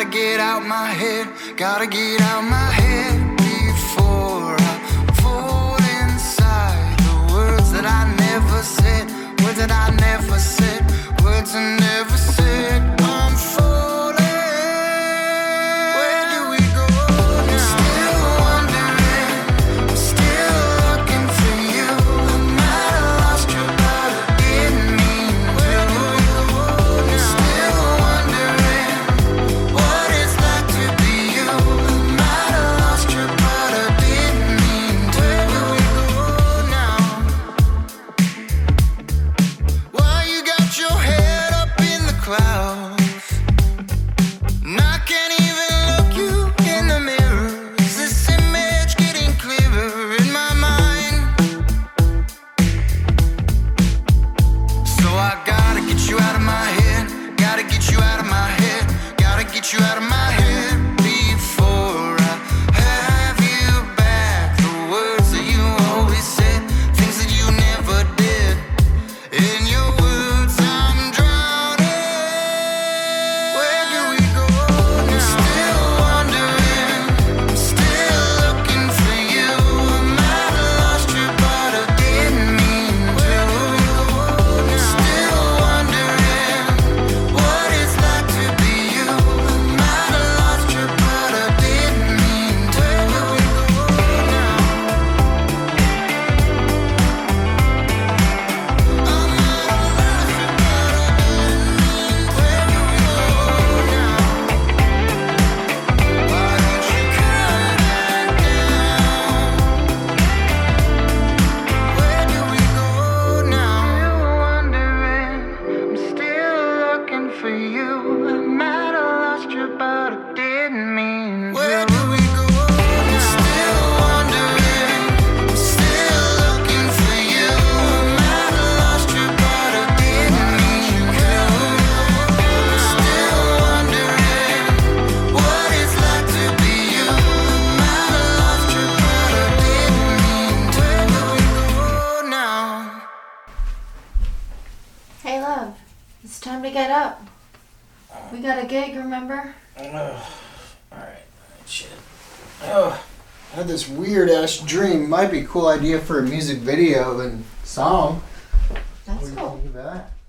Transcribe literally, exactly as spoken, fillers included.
Gotta get out my head, gotta get out my head before I fall inside. The words that I never said, words that I never said, words I never said. I'm falling. Where do we go now? I'm still wondering, I'm still looking for you. I might have lost you, but I didn't mean to. Where do we go now? I'm still wondering what it's like to be you. I might have lost you, but I didn't mean to. Where do we go now? Why you got your head up in the clouds? And I can't even look you in the mirror. Is this image getting clearer in my mind? So I gotta get you out of my head, gotta get you out of my head, gotta get you out of my head before I have you back. The words that you always said, things that you never did. In your words I'm drowning. Where do we go now? I'm still wondering, I'm still looking for you. I might have lost you, but I didn't mean to. Where do we go now? I'm still wondering what it's like to be you. I might have lost you, but I didn't mean to. Where do we go now? I might have lost you, but I didn't mean to. Where do we go now? Why don't you come back down? Where do we go now? Still wondering, I'm still looking for you. I might have lost you, but I didn't mean to. Where do we go now? I'm still wondering, I'm still looking for you. I might have lost you, but I didn't mean to. I'm still wondering what it's like to be you. I might have lost you, but I didn't mean to. Where do we go now? Hey, love, it's time to get up. We got a gig, remember? Alright, shit. Oh, I had this weird ass dream. Might be a cool idea for a music video and song. That's What do you cool. think of that?